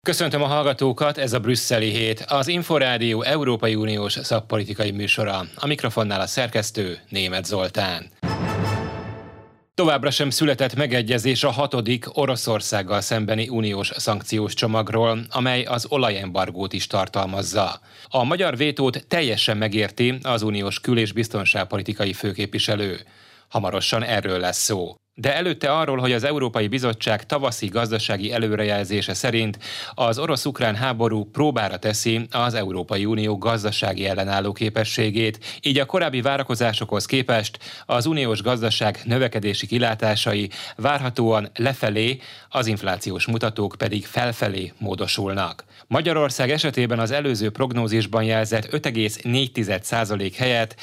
Köszöntöm a hallgatókat, ez a Brüsszeli Hét, az Inforádió Európai Uniós szakpolitikai műsora. A mikrofonnál a szerkesztő Németh Zoltán. Továbbra sem született megegyezés a 6. Oroszországgal szembeni uniós szankciós csomagról, amely az olajembargót is tartalmazza. A magyar vétót teljesen megérti az uniós kül- és biztonságpolitikai főképviselő. Hamarosan erről lesz szó. De előtte arról, hogy az Európai Bizottság tavaszi gazdasági előrejelzése szerint az orosz-ukrán háború próbára teszi az Európai Unió gazdasági ellenálló képességét, így a korábbi várakozásokhoz képest az uniós gazdaság növekedési kilátásai várhatóan lefelé, az inflációs mutatók pedig felfelé módosulnak. Magyarország esetében az előző prognózisban jelzett 5,4% helyett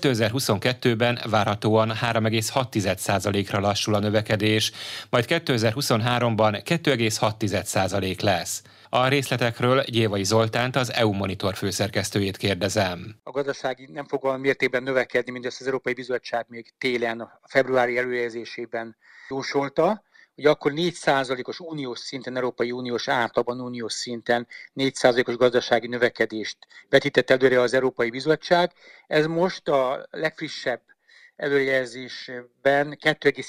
2022-ben várhatóan 3,6%-ra lassul a növekedés, majd 2023-ban 2,6% lesz. A részletekről Gyévai Zoltánt, az EU Monitor főszerkesztőjét kérdezem. A gazdasági nem fog olyan mértékben növekedni, mint ezt az Európai Bizottság még télen, a februári előrejelzésében jósolta. Ugye akkor 4%-os uniós szinten, Európai Uniós átlagban uniós szinten 4%-os gazdasági növekedést vetített előre az Európai Bizottság. Ez most a legfrissebb előrejelzésben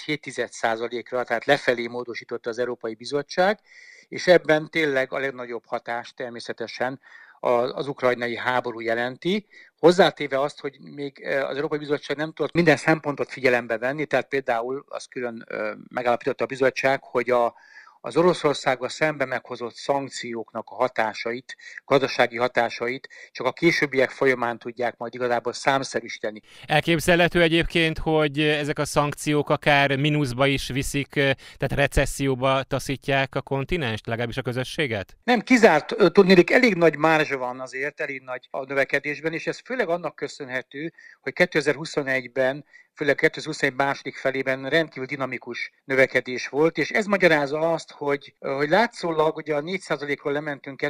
2,7%-ra, tehát lefelé módosította az Európai Bizottság, és ebben tényleg a legnagyobb hatást természetesen az ukrajnai háború jelenti. Hozzátéve azt, hogy még az Európai Bizottság nem tudott minden szempontot figyelembe venni, tehát például azt külön megállapította a bizottság, hogy az Oroszországgal szemben meghozott szankcióknak a hatásait, gazdasági hatásait csak a későbbiek folyamán tudják majd igazából számszerűsíteni. Elképzelhető egyébként, hogy ezek a szankciók akár mínuszba is viszik, tehát recesszióba taszítják a kontinenst, legalábbis a közösséget? Nem kizárt, tudnélik, elég nagy márzsa van azért, elég nagy a növekedésben, és ez főleg annak köszönhető, hogy 2021-ben főleg 2021 második felében rendkívül dinamikus növekedés volt, és ez magyarázza azt, hogy látszólag ugye a 4%-ról lementünk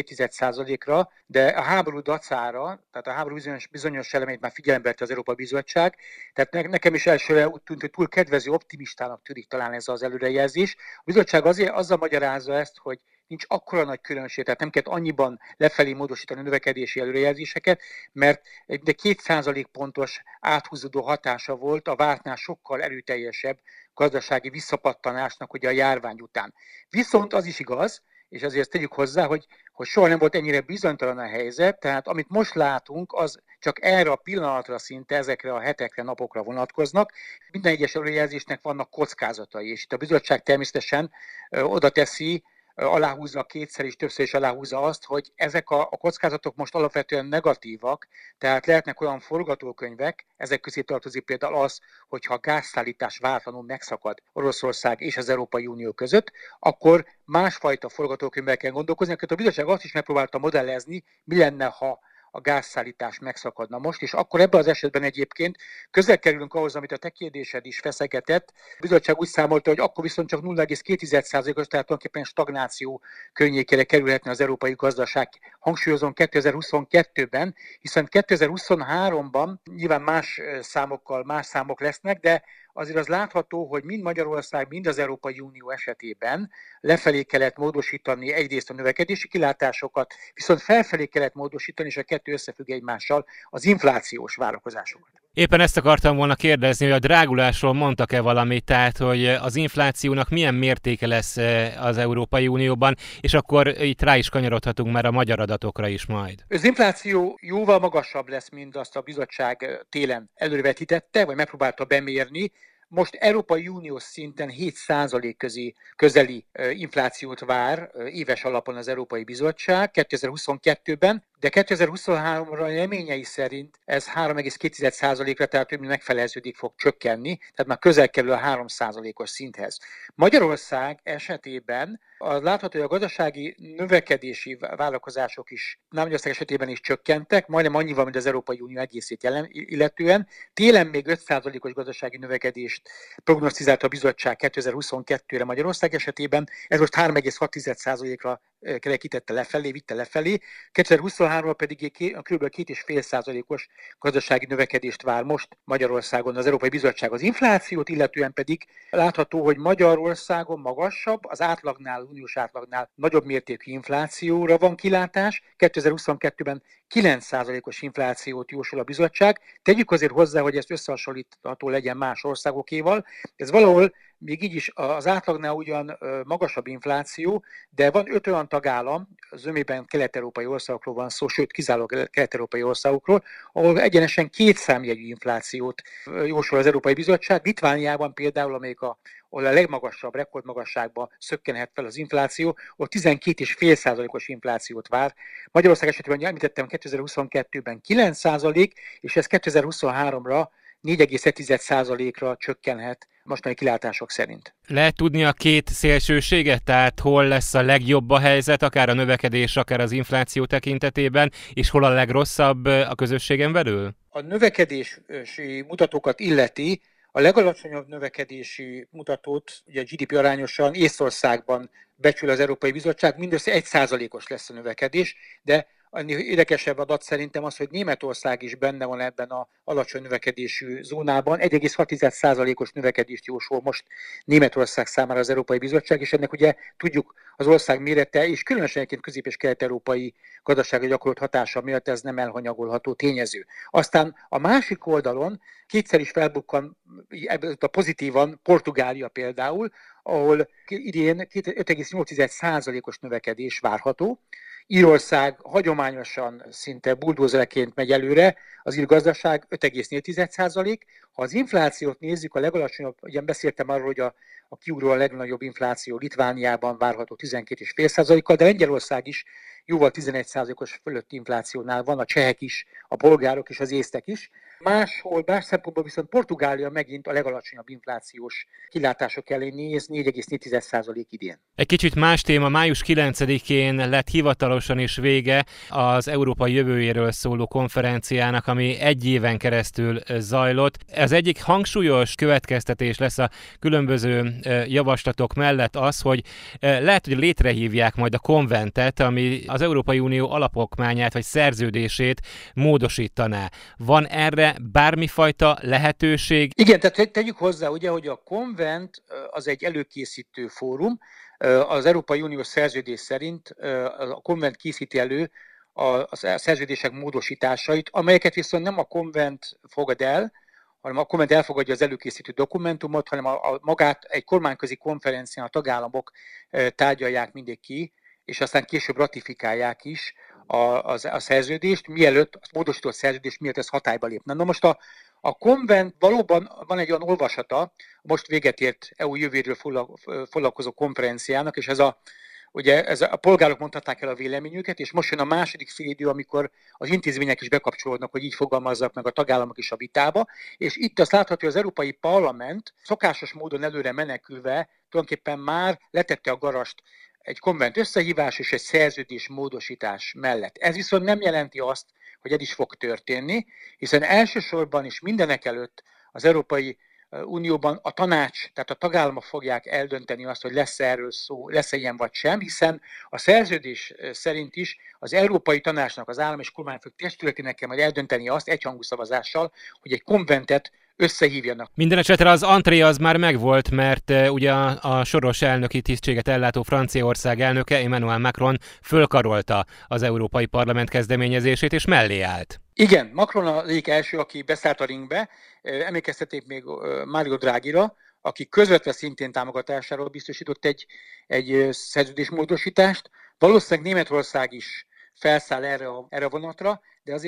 2,7%-ra, de a háború dacára, tehát a háború bizonyos elemét már figyelembe vette az Európai Bizottság, tehát nekem is elsőre úgy tűnt, hogy túl kedvező, optimistának tűnik talán ez az előrejelzés. A bizottság azzal magyarázza ezt, hogy nincs akkora nagy különbség, tehát nem kell annyiban lefelé módosítani a növekedési előrejelzéseket, mert egy 2% pontos áthúzódó hatása volt a vártnál sokkal erőteljesebb gazdasági visszapattanásnak ugye a járvány után. Viszont az is igaz, és azért ezt tegyük hozzá, hogy soha nem volt ennyire bizonytalan a helyzet, tehát amit most látunk, az csak erre a pillanatra szinte, ezekre a hetekre, napokra vonatkoznak. Minden egyes előrejelzésnek vannak kockázatai, és itt a bizottság természetesen oda teszi, aláhúzza kétszer és többször is aláhúzza azt, hogy ezek a kockázatok most alapvetően negatívak, tehát lehetnek olyan forgatókönyvek, ezek közé tartozik például az, hogyha a gázszállítás váratlanul megszakad Oroszország és az Európai Unió között, akkor másfajta forgatókönyvekkel gondolkozni. A bizottság azt is megpróbálta modellezni, mi lenne, ha a gázszállítás megszakadna most, és akkor ebben az esetben egyébként közel kerülünk ahhoz, amit a te kérdésed is feszegetett. A bizottság úgy számolta, hogy akkor viszont csak 0,2%-os, tehát tulajdonképpen stagnáció környékére kerülhetne az európai gazdaság. Hangsúlyozom 2022-ben, hiszen 2023-ban nyilván más számok lesznek, de azért az látható, hogy mind Magyarország, mind az Európai Unió esetében lefelé kellett módosítani egyrészt a növekedési kilátásokat, viszont felfelé kellett módosítani, és a kettő összefügg egymással, az inflációs várakozásokat. Éppen ezt akartam volna kérdezni, hogy a drágulásról mondtak-e valamit, tehát hogy az inflációnak milyen mértéke lesz az Európai Unióban, és akkor itt rá is kanyarodhatunk már a magyar adatokra is majd. Az infláció jóval magasabb lesz, mint azt a bizottság télen előrevetítette, vagy megpróbálta bemérni. Most Európai Uniós szinten 7% közeli inflációt vár éves alapon az Európai Bizottság 2022-ben, de 2023-ra reményei szerint ez 3,2%-ra, tehát több mint megfeleződik fog csökkenni, tehát már közel kerül a 3%-os szinthez. Magyarország esetében az látható, hogy a gazdasági növekedési vállalkozások is Magyarország esetében is csökkentek, majdnem annyival, mint az Európai Unió egészét illetően. Télen még 5%-os gazdasági növekedést prognosztizált a bizottság 2022-re Magyarország esetében, ez most 3,6%-ra kerekítette lefelé, vitte lefelé. 2023-ban pedig kb. 2,5%-os gazdasági növekedést vár most Magyarországon az Európai Bizottság. Az inflációt illetően pedig látható, hogy Magyarországon magasabb, az átlagnál, uniós átlagnál nagyobb mértékű inflációra van kilátás. 2022-ben 9%-os inflációt jósol a bizottság. Tegyük azért hozzá, hogy ezt összehasonlítható legyen más országokéval. Ez valahol még így is az átlagnál ugyan magasabb infláció, de van 5 olyan tagállam, zömében kelet-európai országokról van szó, sőt kizárólag kelet-európai országokról, ahol egyenesen 2 számjegyű inflációt jósol az Európai Bizottság. Litvániában például, ahol a legmagasabb, rekordmagasságban szökkenhet fel az infláció, ott 12,5%-os inflációt vár. Magyarország esetében, említettem, 2022-ben 9%, és ez 2023-ra 4,1%-ra csökkenhet mostani kilátások szerint. Lehet tudni a két szélsőséget, tehát hol lesz a legjobb a helyzet, akár a növekedés, akár az infláció tekintetében, és hol a legrosszabb a közösségen belül? A növekedési mutatókat illeti, a legalacsonyabb növekedési mutatót, ugye a GDP arányosan Észtországban becsül az Európai Bizottság, mindössze 1%-os lesz a növekedés, de érdekesebb adat szerintem az, hogy Németország is benne van ebben az alacsony növekedésű zónában. 1,6%-os növekedést jósol most Németország számára az Európai Bizottság, és ennek ugye tudjuk az ország mérete, és különösen egyébként közép- és kelet-európai gazdaságra gyakorolt hatása miatt ez nem elhanyagolható tényező. Aztán a másik oldalon kétszer is felbukkan a pozitívan Portugália például, ahol idén 5,8%-os növekedés várható. Írország hagyományosan szinte buldózerként megy előre, az ír gazdaság 5,4%. Ha az inflációt nézzük, a legalacsonyabb, ugye beszéltem arról, hogy a kiugró a legnagyobb infláció Litvániában várható 12,5%-kal, de Lengyelország is jóval 11%-os fölötti inflációnál van, a csehek is, a bolgárok és az észtek is. Más szempontból viszont Portugália megint a legalacsonyabb inflációs kilátások elé néz, 4,4% idén. Egy kicsit más téma, május 9-én lett hivatalosan is vége az Európai jövőjéről szóló konferenciának, ami 1 éven keresztül zajlott. Az egyik hangsúlyos következtetés lesz a különböző javaslatok mellett az, hogy lehet, hogy létrehívják majd a konventet, ami az Európai Unió alapokmányát vagy szerződését módosítaná. Van erre bármifajta lehetőség? Igen, tehát tegyük hozzá, ugye, hogy a konvent az egy előkészítő fórum. Az Európai Uniós szerződés szerint a konvent készíti elő a szerződések módosításait, amelyeket viszont nem a konvent fogad el, hanem a konvent elfogadja az előkészítő dokumentumot, hanem magát egy kormányközi konferencián a tagállamok tárgyalják mindig ki, és aztán később ratifikálják is a szerződést, mielőtt, a módosított szerződést, mielőtt ez hatályba lépne. Na most a konvent valóban van egy olyan olvasata, most véget ért EU jövőről foglalkozó konferenciának, és ugye a polgárok mondhatták el a véleményüket, és most jön a második félidő, amikor az intézmények is bekapcsolódnak, hogy így fogalmazzak meg a tagállamok is a vitába, és itt azt látható, hogy az Európai Parlament szokásos módon előre menekülve tulajdonképpen már letette a garast egy konvent összehívás és egy szerződés módosítás mellett. Ez viszont nem jelenti azt, hogy ez is fog történni, hiszen elsősorban és mindenekelőtt az Európai Unióban a tanács, tehát a tagállamok fogják eldönteni azt, hogy lesz erről szó, lesz ilyen vagy sem, hiszen a szerződés szerint is az Európai Tanácsnak, az állam és kormányfők testületének kell majd eldönteni azt egyhangú szavazással, hogy egy konventet összehívjanak. Minden esetre az entrée az már megvolt, mert ugye a soros elnöki tisztséget ellátó Franciaország elnöke Emmanuel Macron fölkarolta az Európai Parlament kezdeményezését, és mellé állt. Igen, Macron az egyik első, aki beszállt a ringbe, emlékeztették még Mario Draghira, aki közvetve szintén támogatásáról biztosított egy szerződésmódosítást. Valószínűleg Németország is felszáll erre a vonatra,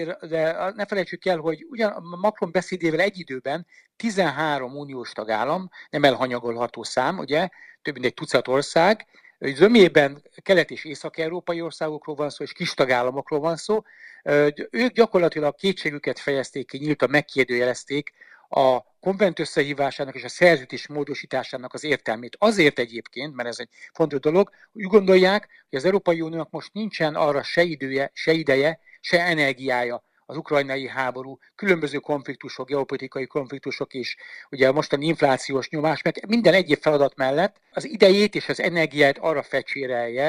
de ne felejtsük el, hogy ugyan Macron beszédével egy időben 13 uniós tagállam, nem elhanyagolható szám, ugye, több mint egy tucat ország, zömében kelet- és észak-európai országokról van szó, és kis tagállamokról van szó. Ők gyakorlatilag kétségüket fejezték ki, nyíltan megkérdőjelezték a konvent összehívásának és a szerződés módosításának az értelmét. Azért egyébként, mert ez egy fontos dolog, úgy gondolják, hogy az Európai Uniónak most nincsen arra se ideje, se energiája az ukrajnai háború, különböző konfliktusok, geopolitikai konfliktusok és ugye a mostani inflációs nyomás, mert minden egyéb feladat mellett az idejét és az energiát arra fecsérelje,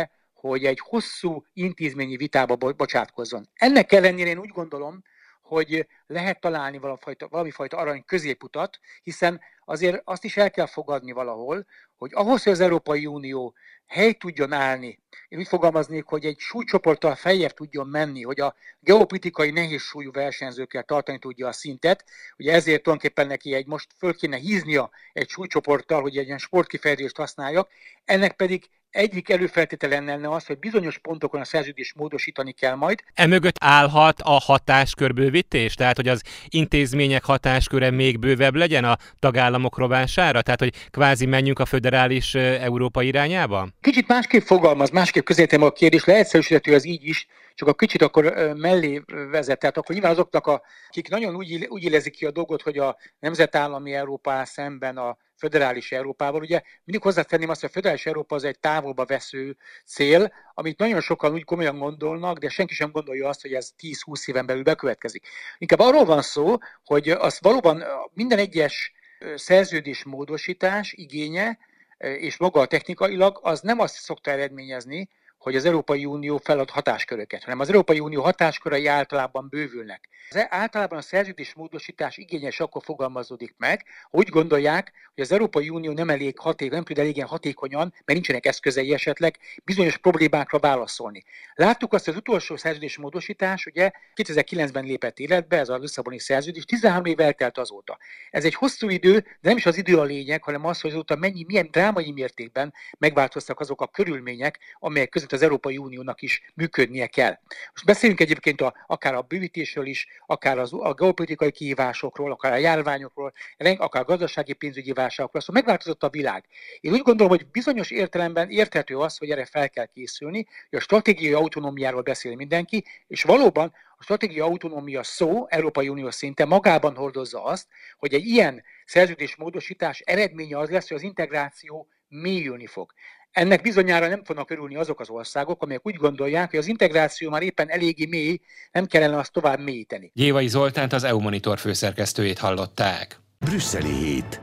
hogy egy hosszú intézményi vitába bocsátkozzon. Ennek ellenére én úgy gondolom, hogy lehet találni valamifajta arany középutat, hiszen azért azt is el kell fogadni valahol, hogy ahhoz, hogy az Európai Unió helyt tudjon állni, én úgy fogalmaznék, hogy egy súlycsoporttal feljebb tudjon menni, hogy a geopolitikai nehéz súlyú versenyzőkkel tartani tudja a szintet, ugye ezért tulajdonképpen neki most föl kéne híznia egy súlycsoporttal, hogy egy ilyen sportkifejezést használjak, ennek pedig egyik előfeltétele lenne az, hogy bizonyos pontokon a szerződést módosítani kell majd. Emögött állhat a hatáskörbővítés? Tehát, hogy az intézmények hatásköre még bővebb legyen a tagállamok rovására? Tehát, hogy kvázi menjünk a föderális Európa irányába? Kicsit másképp fogalmaz, másképp közelítem a kérdést, leegyszerűsíthető az így is, csak a kicsit akkor mellé vezet. Tehát akkor nyilván azoknak, akik nagyon úgy élezik ki a dolgot, hogy a nemzetállami Európa szemben a föderális Európával. Ugye mindig hozzátenném azt, hogy a föderális Európa az egy távolba vesző cél, amit nagyon sokan úgy komolyan gondolnak, de senki sem gondolja azt, hogy ez 10-20 éven belül bekövetkezik. Inkább arról van szó, hogy az valóban minden egyes szerződés módosítás igénye, és maga a technikailag, az nem azt szokta eredményezni, hogy az Európai Unió felad hatásköröket, hanem az Európai Unió hatáskörei általában bővülnek. Általában a szerződés módosítás igényes akkor fogalmazódik meg, úgy gondolják, hogy az Európai Unió nem elég hatékony, nem tud eléggé hatékonyan, mert nincsenek eszközei esetleg bizonyos problémákra válaszolni. Láttuk azt, az utolsó szerződés módosítás, ugye 2009-ben lépett életbe, ez a Lisszaboni szerződés, 13 év eltelt azóta. Ez egy hosszú idő, de nem is az idő a lényeg, hanem az, hogy azóta milyen drámai mértékben megváltoztak azok a körülmények, amelyek között az Európai Uniónak is működnie kell. Most beszélünk egyébként akár a bővítésről is, akár a geopolitikai kihívásokról, akár a járványokról, akár a gazdasági pénzügyi válságokról, szóval megváltozott a világ. Én úgy gondolom, hogy bizonyos értelemben érthető az, hogy erre fel kell készülni, hogy a stratégiai autonómiáról beszél mindenki, és valóban a stratégiai autonómia szó Európai Unió szinten magában hordozza azt, hogy egy ilyen szerződésmódosítás eredménye az lesz, hogy az integráció mélyülni fog. Ennek bizonyára nem fognak örülni azok az országok, amelyek úgy gondolják, hogy az integráció már éppen eléggé mély, nem kellene azt tovább mélyíteni. Gyévai Zoltánt, az EU Monitor főszerkesztőjét hallották. Brüsszeli hét.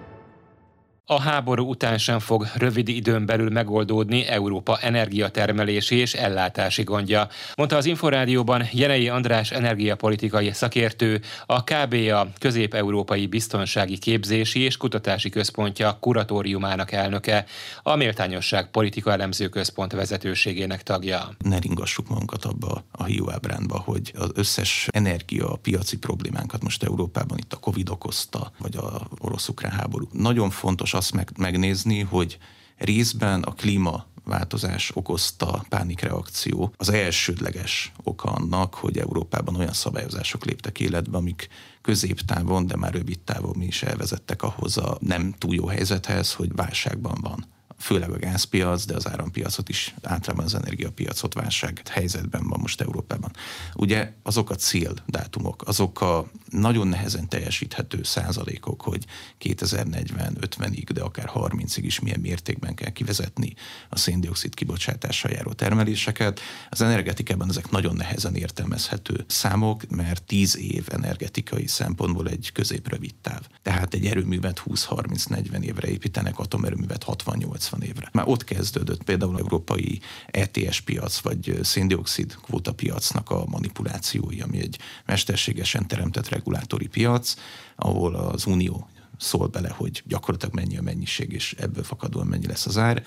A háború után sem fog rövid időn belül megoldódni Európa energiatermelési és ellátási gondja, mondta az Inforádióban Jenei András energiapolitikai szakértő, a KBA Közép-Európai Biztonsági Képzési és Kutatási Központja kuratóriumának elnöke, a Méltányosság Politika Elemző Központ vezetőségének tagja. Ne ringassuk magunkat abba a hiúábrányba, hogy az összes energiapiaci problémánkat most Európában itt a Covid okozta, vagy a orosz-ukrán háború. Nagyon fontos azt megnézni, hogy részben a klímaváltozás okozta pánikreakció az elsődleges oka annak, hogy Európában olyan szabályozások léptek életbe, amik középtávon, de már rövid távon is elvezettek ahhoz a nem túl jó helyzethez, hogy válságban van. Főleg a gázpiac, de az árampiacot is, általában az energiapiacot válság helyzetben van most Európában. Ugye azok a céldátumok, azok a nagyon nehezen teljesíthető százalékok, hogy 2040-50-ig, de akár 30-ig is milyen mértékben kell kivezetni a szén-dioxid kibocsátással járó termeléseket. Az energetikában ezek nagyon nehezen értelmezhető számok, mert 10 év energetikai szempontból egy közép-rövid táv. Tehát egy erőművet 20-30-40 évre építenek, atomerőművet 60-80 évre. Már ott kezdődött például az európai ETS piac, vagy szén-dioxid kvóta piacnak a manipulációi, ami egy mesterségesen teremtett regulátori piac, ahol az Unió szól bele, hogy gyakorlatilag mennyi a mennyiség, és ebből fakadóan mennyi lesz az ár.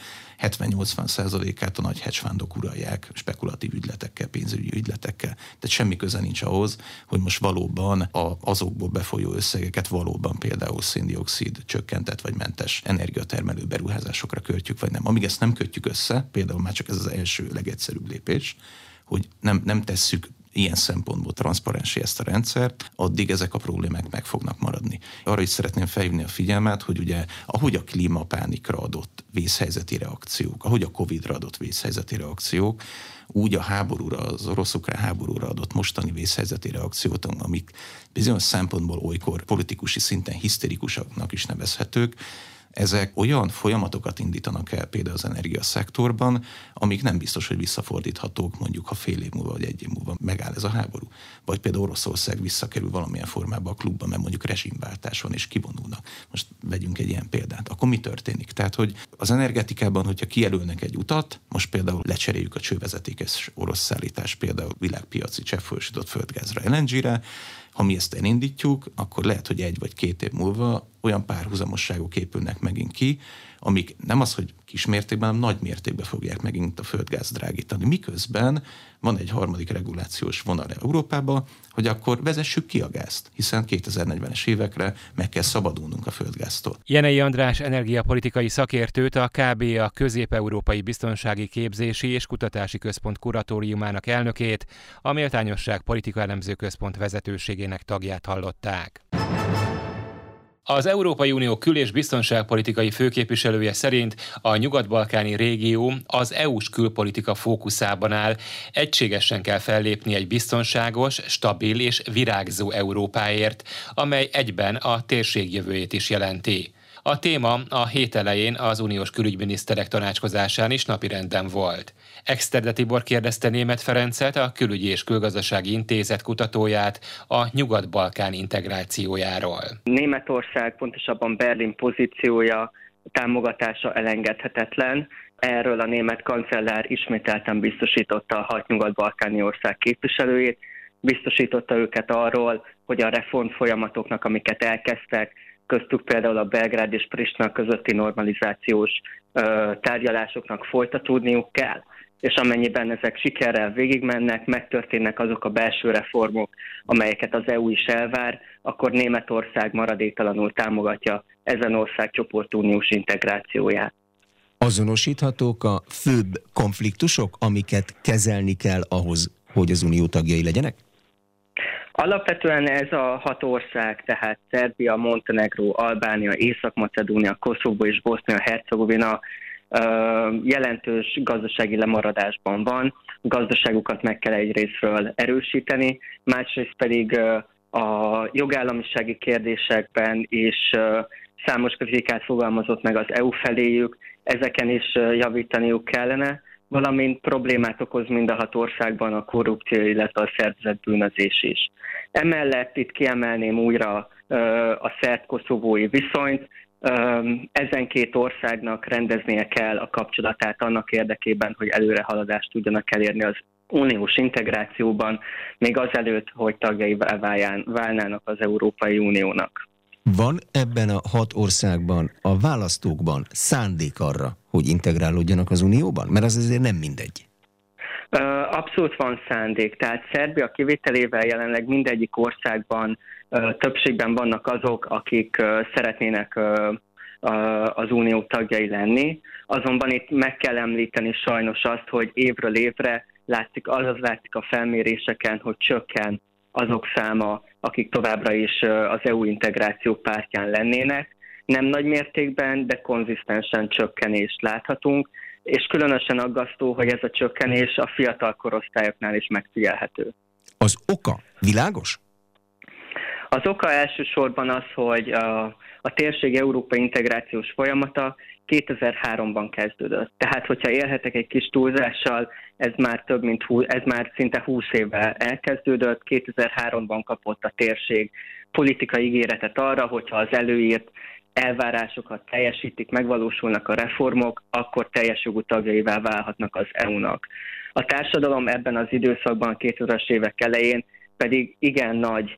70-80%-át a nagy hedge fundok uralják spekulatív ügyletekkel, pénzügyi ügyletekkel. Tehát semmi köze nincs ahhoz, hogy most valóban azokból befolyó összegeket valóban például szén-dioxid csökkentett vagy mentes energiatermelő beruházásokra költjük, vagy nem. Amíg ezt nem kötjük össze, például már csak ez az első legegyszerűbb lépés, hogy nem tesszük ilyen szempontból transzparensé ezt a rendszert, addig ezek a problémák meg fognak maradni. Arra is szeretném felhívni a figyelmet, hogy ugye ahogy a klímapánikra adott vészhelyzeti reakciók, ahogy a Covid-ra adott vészhelyzeti reakciók, úgy a háborúra, az orosz-ukrán háborúra adott mostani vészhelyzeti reakciót, amik bizonyos szempontból olykor politikusi szinten hiszterikusaknak is nevezhetők, ezek olyan folyamatokat indítanak el például az energiaszektorban, amik nem biztos, hogy visszafordíthatók, mondjuk ha fél év múlva vagy egy év múlva megáll ez a háború. Vagy például Oroszország visszakerül valamilyen formába a klubba, mert mondjuk rezsimváltás van és kivonulnak. Most vegyünk egy ilyen példát. Akkor mi történik? Tehát, hogy az energetikában, hogyha kijelölnek egy utat, most például lecseréljük a csővezetékes orosz szállítás például világpiaci cseppfolyósított földgázra, LNG-re, ha mi ezt elindítjuk, akkor lehet, hogy 1 vagy 2 év múlva olyan párhuzamosságok épülnek megint ki, amik nem az, hogy kis mértékben, hanem nagy mértékben fogják megint a földgáz drágítani. Miközben van egy harmadik regulációs vonal Európában, hogy akkor vezessük ki a gázt, hiszen 2040-es évekre meg kell szabadulnunk a földgáztól. Jenei András energiapolitikai szakértőt, a KBA Közép-Európai Biztonsági Képzési és Kutatási Központ kuratóriumának elnökét, a Méltányosság Politika Elemző Központ vezetőségének tagját hallották. Az Európai Unió kül- és biztonságpolitikai főképviselője szerint a nyugat-balkáni régió az EU-s külpolitika fókuszában áll, egységesen kell fellépni egy biztonságos, stabil és virágzó Európáért, amely egyben a térség jövőjét is jelenti. A téma a hét elején az uniós külügyminiszterek tanácskozásán is napirenden volt. Exterde Tibor kérdezte Németh Ferencet, a Külügyi és Külgazdasági Intézet kutatóját a Nyugat-Balkán integrációjáról. Németország, pontosabban Berlin pozíciója, támogatása elengedhetetlen. Erről a német kancellár ismételten biztosította a 6 nyugat-balkáni ország képviselőjét, biztosította őket arról, hogy a reformfolyamatoknak, amiket elkezdtek, köztük például a Belgrád és Pristina közötti normalizációs tárgyalásoknak folytatódniuk kell. És amennyiben ezek sikerrel végigmennek, megtörténnek azok a belső reformok, amelyeket az EU is elvár, akkor Németország maradéktalanul támogatja ezen országcsoport uniós integrációját. Azonosíthatók a főbb konfliktusok, amiket kezelni kell ahhoz, hogy az unió tagjai legyenek? Alapvetően ez a 6 ország, tehát Szerbia, Montenegró, Albánia, Észak-Macedónia, Koszovó és Bosznia-Hercegovina jelentős gazdasági lemaradásban van. Gazdaságukat meg kell egyrészről erősíteni, másrészt pedig a jogállamisági kérdésekben is számos kritikát fogalmazott meg az EU feléjük, ezeken is javítaniuk kellene, valamint problémát okoz mind a 6 országban a korrupció, illetve a szervezett bűnözés is. Emellett itt kiemelném újra a szerb-koszovói viszonyt. Ezen 2 országnak rendeznie kell a kapcsolatát annak érdekében, hogy előrehaladást tudjanak elérni az uniós integrációban, még azelőtt, hogy tagjaivá válnának az Európai Uniónak. Van ebben a 6 országban, a választókban szándék arra, hogy integrálódjanak az Unióban? Mert az azért nem mindegy. Abszolút van szándék. Tehát Szerbia kivételével jelenleg mindegyik országban többségben vannak azok, akik szeretnének az unió tagjai lenni. Azonban itt meg kell említeni sajnos azt, hogy évről évre látszik a felméréseken, hogy csökken azok száma, akik továbbra is az EU integráció pártján lennének. Nem nagy mértékben, de konzisztensen csökkenést láthatunk, és különösen aggasztó, hogy ez a csökkenés a fiatal korosztályoknál is megfigyelhető. Az oka világos? Az oka elsősorban az, hogy a térség európai integrációs folyamata 2003-ban kezdődött. Tehát, hogyha élhetek egy kis túlzással, ez már szinte 20 éve elkezdődött. 2003-ban kapott a térség politikai ígéretet arra, hogyha az előírt elvárásokat teljesítik, megvalósulnak a reformok, akkor teljes jogú tagjaivá válhatnak az EU-nak. A társadalom ebben az időszakban, a 2000-es évek elején pedig igen nagy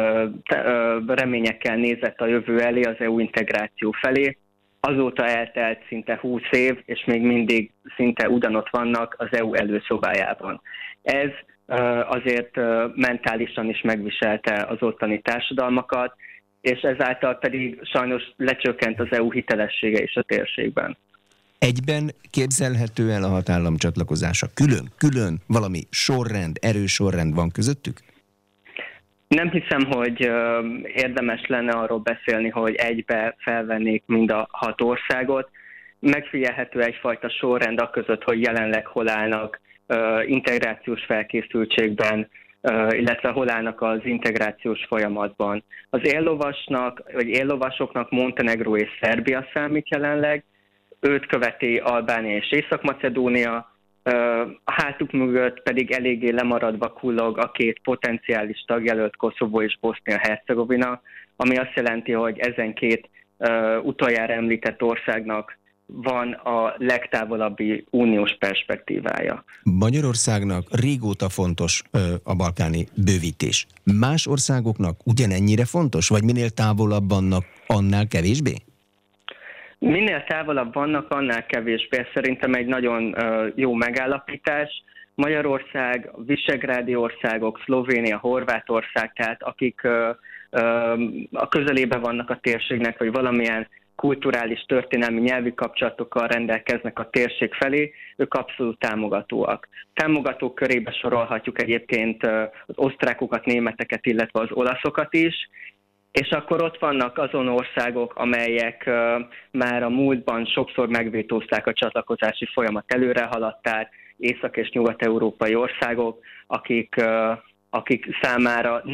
reményekkel nézett a jövő elé, az EU integráció felé. Azóta eltelt szinte 20 év, és még mindig szinte ugyanott vannak az EU előszobájában. Ez azért mentálisan is megviselte az ottani társadalmakat, és ezáltal pedig sajnos lecsökkent az EU hitelessége is a térségben. Egyben képzelhető el a 6 állam csatlakozása? Külön valami sorrend, erős sorrend van közöttük? Nem hiszem, hogy érdemes lenne arról beszélni, hogy egybe felvennék mind a 6 országot. Megfigyelhető egyfajta sorrend aközött, hogy jelenleg hol állnak integrációs felkészültségben illetve hol állnak az integrációs folyamatban. Az éllovasoknak Montenegró és Szerbia számít jelenleg, őt követi Albánia és Észak-Macedónia, a hátuk mögött pedig eléggé lemaradva kullog a két potenciális tagjelölt Koszovó és Bosznia-Hercegovina, ami azt jelenti, hogy ezen két utoljára említett országnak van a legtávolabbi uniós perspektívája. Magyarországnak régóta fontos a balkáni bővítés. Más országoknak ugyanennyire fontos, vagy minél távolabb vannak, annál kevésbé? Minél távolabb vannak, annál kevésbé. Szerintem egy nagyon jó megállapítás. Magyarország, a visegrádi országok, Szlovénia, Horvátország, tehát akik a közelében vannak a térségnek, vagy valamilyen kulturális, történelmi, nyelvi kapcsolatokkal rendelkeznek a térség felé, ők abszolút támogatóak. Támogatók körébe sorolhatjuk egyébként az osztrákokat, németeket, illetve az olaszokat is, és akkor ott vannak azon országok, amelyek már a múltban sokszor megvétózták a csatlakozási folyamat, előre haladták, észak- és nyugat-európai országok, akik számára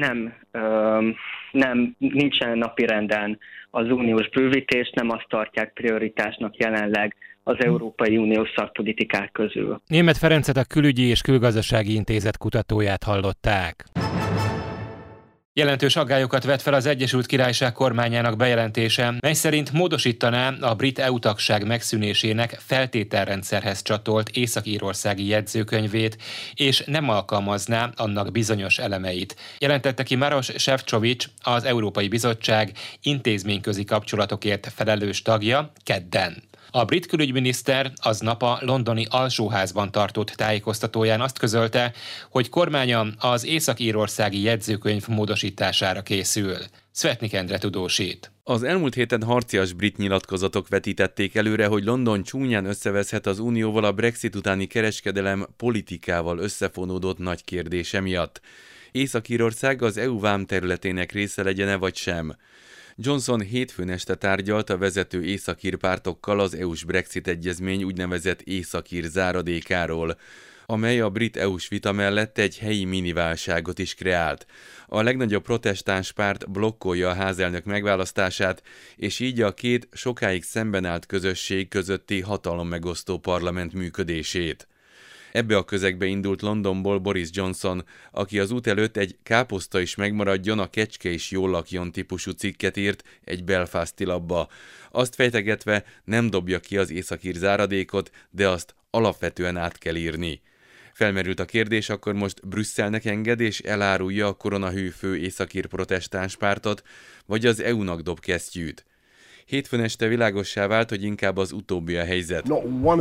nincsen napirenden az uniós bővítés, nem azt tartják prioritásnak jelenleg az Európai Uniós szakpolitikák közül. Németh Ferencet, a Külügyi és Külgazdasági Intézet kutatóját hallották. Jelentős aggályokat vet fel az Egyesült Királyság kormányának bejelentése, mely szerint módosítaná a brit EU-tagság megszűnésének feltételrendszerhez csatolt észak-írországi jegyzőkönyvét, és nem alkalmazná annak bizonyos elemeit. Jelentette ki Maroš Šefčovič, az Európai Bizottság intézményközi kapcsolatokért felelős tagja kedden. A brit külügyminiszter aznap a londoni Alsóházban tartott tájékoztatóján azt közölte, hogy kormánya az észak-írországi jegyzőkönyv módosítására készül. Szvetnik Endre tudósít. Az elmúlt héten harcias brit nyilatkozatok vetítették előre, hogy London csúnyán összeveszhet az unióval a Brexit utáni kereskedelem politikával összefonódott nagy kérdése miatt. Észak-Írország az EU vámterületének része legyen-e vagy sem? Johnson hétfőn este tárgyalt a vezető északír pártokkal az EU-s Brexit egyezmény úgynevezett északír záradékáról, amely a brit EU-s vita mellett egy helyi miniválságot is kreált. A legnagyobb protestáns párt blokkolja a házelnök megválasztását, és így a két sokáig szemben állt közösség közötti hatalommegosztó parlament működését. Ebbe a közegbe indult Londonból Boris Johnson, aki az út előtt egy káposzta is megmaradjon, a kecske is jól lakjon típusú cikket írt egy belfasti labba. Azt fejtegetve, nem dobja ki az északír záradékot, de azt alapvetően át kell írni. Felmerült a kérdés, akkor most Brüsszelnek enged és elárulja a koronahűfő északír protestáns pártot, vagy az EU-nak dob kesztyűt. Hétfőn este világossá vált, hogy inkább az utóbbi a helyzet.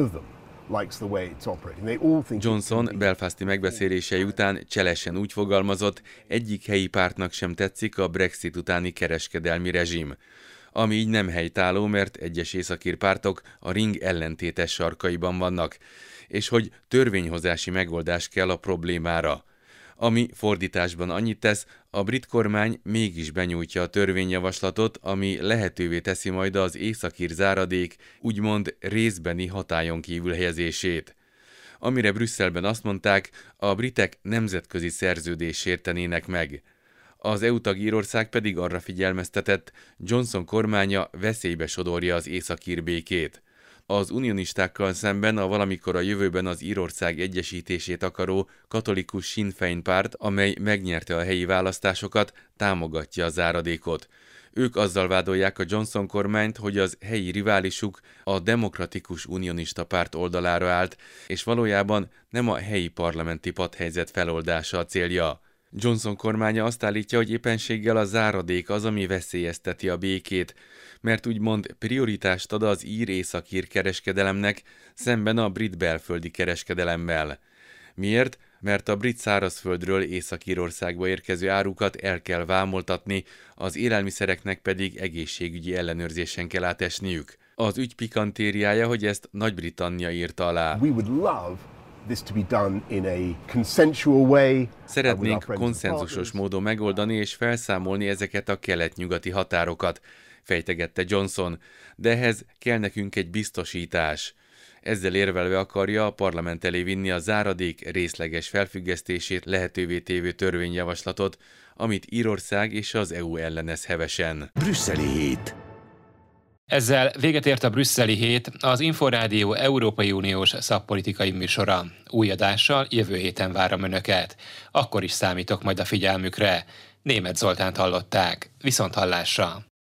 Johnson belfasti megbeszélései után cselesen úgy fogalmazott, egyik helyi pártnak sem tetszik a Brexit utáni kereskedelmi rezsim. Ami így nem helytálló, mert egyes északír pártok a ring ellentétes sarkaiban vannak, és hogy törvényhozási megoldás kell a problémára. Ami fordításban annyit tesz, a brit kormány mégis benyújtja a törvényjavaslatot, ami lehetővé teszi majd az északír záradék úgymond részbeni hatályon kívül helyezését. Amire Brüsszelben azt mondták, a britek nemzetközi szerződést sértenének meg. Az EU tag Írország pedig arra figyelmeztetett, Johnson kormánya veszélybe sodorja az északír békét. Az unionistákkal szemben a valamikor a jövőben az Írország egyesítését akaró katolikus Sinn Féin párt, amely megnyerte a helyi választásokat, támogatja a záradékot. Ők azzal vádolják a Johnson kormányt, hogy az helyi riválisuk a demokratikus unionista párt oldalára állt, és valójában nem a helyi parlamenti padhelyzet feloldása a célja. Johnson kormánya azt állítja, hogy éppenséggel a záradék az, ami veszélyezteti a békét, mert úgymond prioritást ad az ír-északír kereskedelemnek szemben a brit belföldi kereskedelemmel. Miért? Mert a brit szárazföldről Észak-Írországba érkező árukat el kell vámoltatni, az élelmiszereknek pedig egészségügyi ellenőrzésen kell átesniük. Az ügy pikantériája, hogy ezt Nagy-Britannia írta alá. Szeretnénk konszenzusos módon megoldani és felszámolni ezeket a kelet-nyugati határokat, fejtegette Johnson, de ehhez kell nekünk egy biztosítás. Ezzel érvelve akarja a parlament elé vinni a záradék részleges felfüggesztését lehetővé tévő törvényjavaslatot, amit Írország és az EU ellenez hevesen. Brüsszeli hét. Ezzel véget ért a Brüsszeli hét, az Inforádió Európai Uniós szakpolitikai műsora. Új adással jövő héten várom Önöket. Akkor is számítok majd a figyelmükre. Németh Zoltánt hallották. Viszonthallásra!